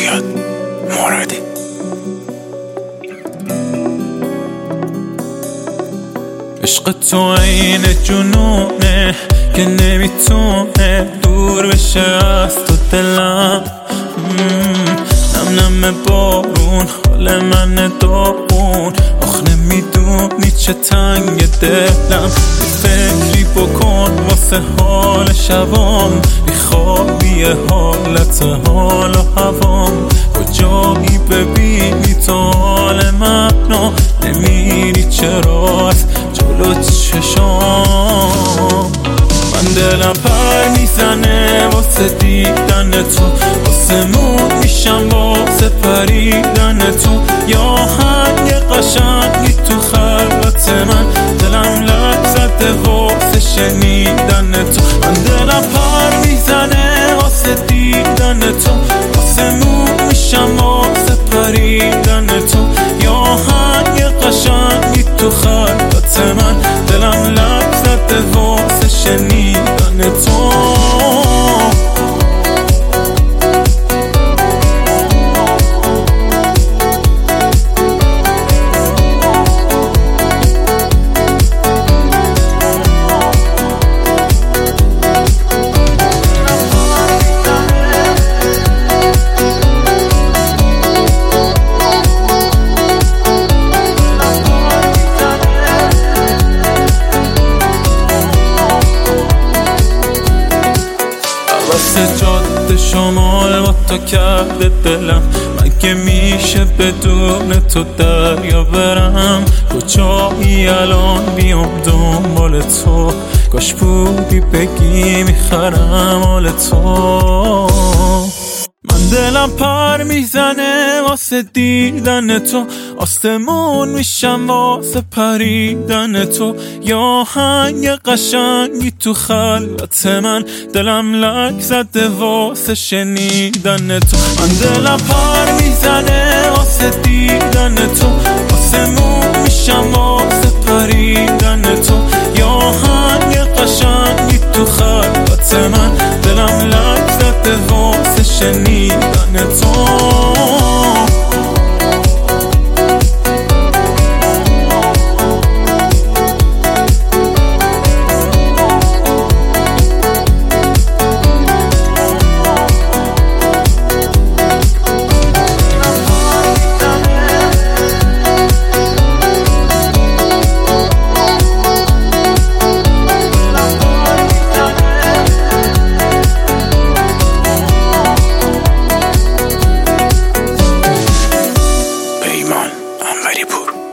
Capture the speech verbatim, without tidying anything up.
زیاد مرادی. عشق تو عین جنونه که نمیتونه دور بشه از تو دلم. نم نم بارون حال من داغون، آخ نمیدونی چه تنگ دلم. فکری بکن واسه حال شبام، بیخوابی حالت حال و هوام. کجایی ببینی تو حال منو، نمیری چرا از جلو چشام. من دلم پر میزنه واسه دیدن تو، واسه مون میشم واسه پریدن تو. یا آهنگ قشنگی تو خلوت من، دلم لک زده واسه شنیدن تو. من دلم پر میزنه واسه دیدن تو، واسه مون میشم واسه پریدن تو. یا آهنگ قشنگی تو خلوت من، دلم لک زده واسه شنیدن تو. واسه جاده شمال با تو کرده دلم، مگه میشه بدون تو دریا برم؟ کجایی الان بیام دنبال تو، کاش بودی بگی میخرم حال تو. من دلم پر میزنه واسه دیدن تو، آسمون میشم واسه پریدن تو. یا آهنگ قشنگی تو خلوت من، دلم لک زده واسه شنیدن تو. من دلم پر میزنه واسه دیدن تو، آسمون میشم واسه پریدن تو. یا آهنگ قشنگی تو خلوت من، دلم لک زده واسه شنیدن تو. پیمان انوری پور.